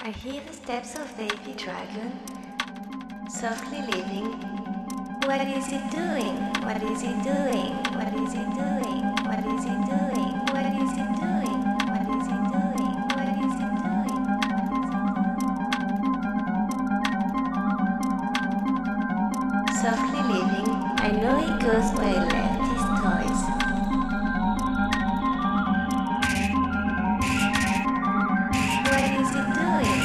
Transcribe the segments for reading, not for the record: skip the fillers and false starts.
I hear the steps of baby dragon, softly leaving. What is it doing? What is it doing? What is it doing? What is it doing? What is it doing? What is it doing? What is it doing? Softly leaving, I know it goes where I left his toys. What is it doing?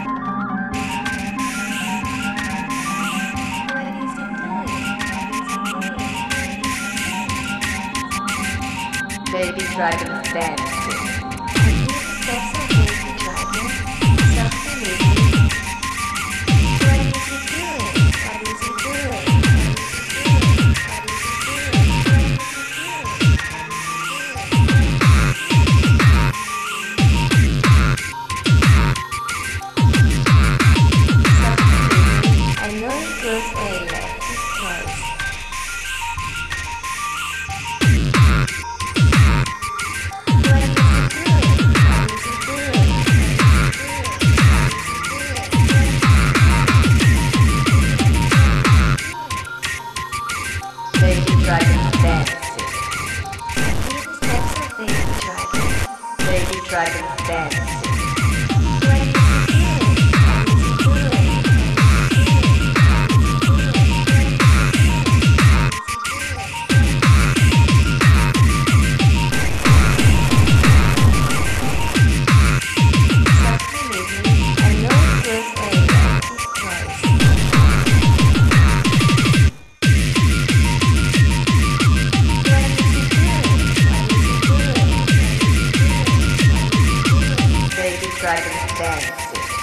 What is it doing? Baby dragon dancing. I hear the steps of baby dragon, softly leaving. What is it doing? What is it doing? I know it goes where I left his toys. What is it doing? What is it doing? Baby dragon dancing. I hear the steps of baby dragon. Baby dragon dancing. What is it doing? What is it doing? Softly leaving, I know it goes where I left his toys. What is it doing? What is it doing? Baby dragon dancing.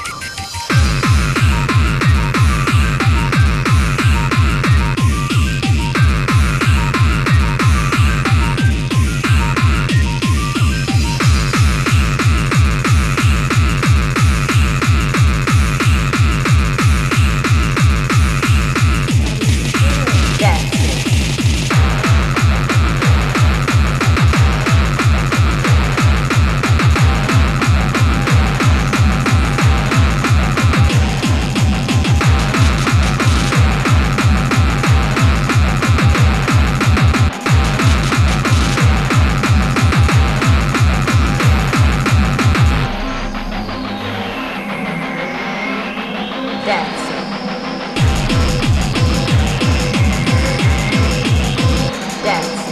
Dancing. Dancing.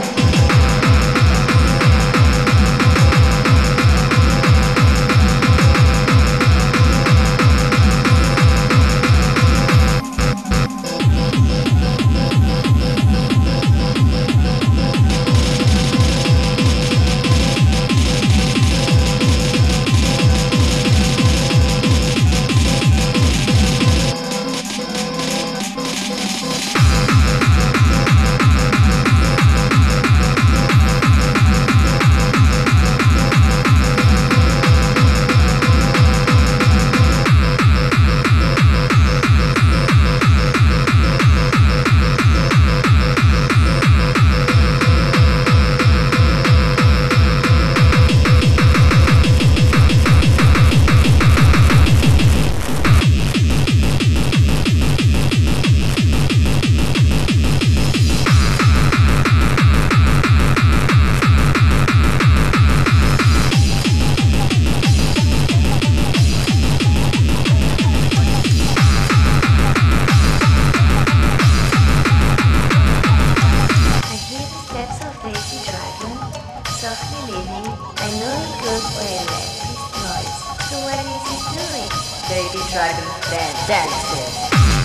I hear the steps of baby dragon, softly leaving. I know it goes where I left his toys. So what is it doing? Baby dragon dancing.